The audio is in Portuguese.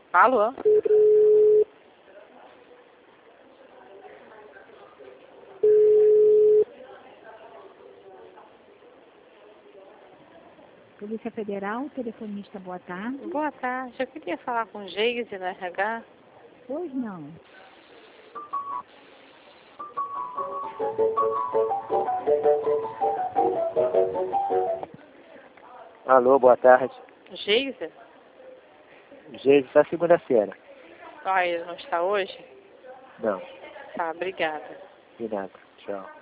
Alô? Polícia Federal, telefonista, boa tarde. Boa tarde. Eu queria falar com o Geise no RH. Pois não. Alô, boa tarde. Geise? Geise, só segunda-feira. Ah, ele não está hoje? Não, Tá, obrigada. de nada. Tchau.